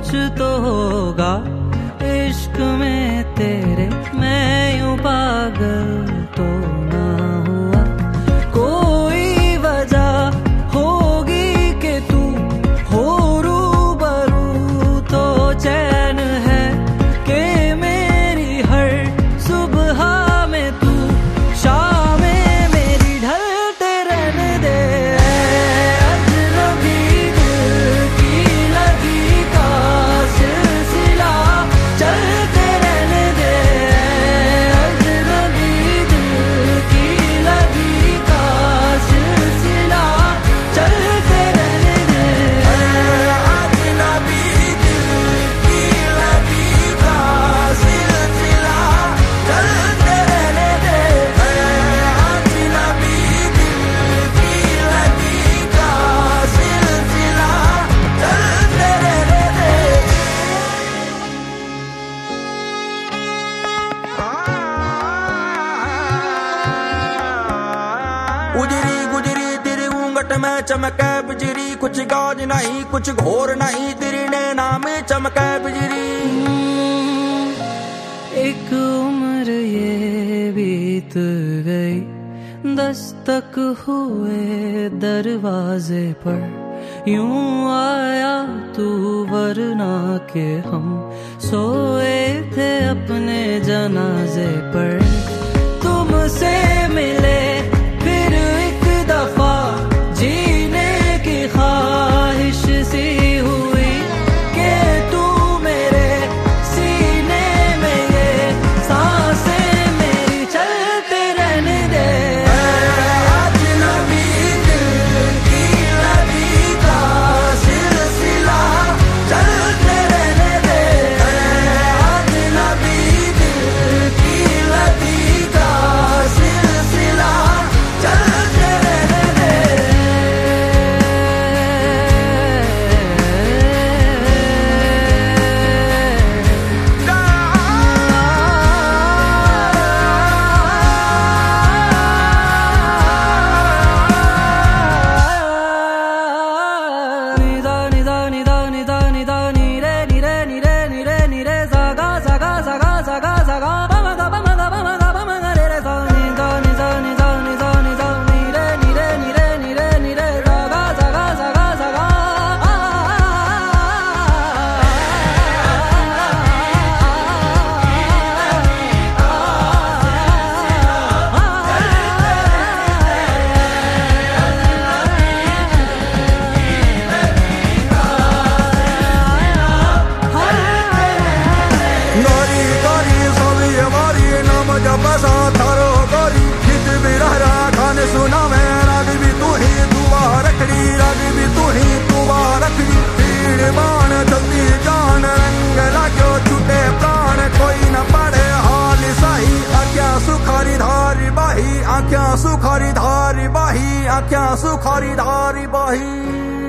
कुछ तो होगा इश्क में तेरे, मैं यूं पागल तो ना हुआ। कोई वजह होगी कि तू हो रूबरू तो चैन है कि मेरी हर सुबह में तू शाम में मेरी ढलते रहने दे। अजनबी दिल की लगी का सिलसिला चलते रहने दे। अजनबी दिल की लगी का सिलसिला चलते रहने दे। अजनबी दिल की लगी का सिलसिला चलते रहने दे। अजनबी दिल की लगी का सिलसिला चलते रहने दे। गुजरी गुजरी तेरी घूंघट में चमके बिजली, कुछ गाज नहीं कुछ घोर नहीं तेरी नैना में चमके बिजली। एक उम्र ये बीत गई, दस्तक हुए दरवाजे पर, यूं आया तू वरना के हम सोए थे अपने जनाजे पर। तुमसे मिले फिर एक दफा जीने की ख्वाहिश सी हुई कि तू मेरे सीने में ये सांसें मेरी चलते रहने दे। अजनबी दिल की लगी का सिलसिला चलते रहने दे। अजनबी दिल की लगी का सिलसिला चलते रहने दे। गोरी गोरी सोवी हमारी नाम जब सा थारो गोरी गीत भी रहा खाने सुना मैं राग भी तू ही दुआ रखड़ी, राग भी तू ही दुआ रखड़ी। तीर बाण चलती जान रंग लाग्यो छूटे प्राण, कोई न पड़े हाल सही। आख्या सुखारी धारी बाही, आख्या सुखारी धारी बाही, आख्या सुखारी धारी बाही।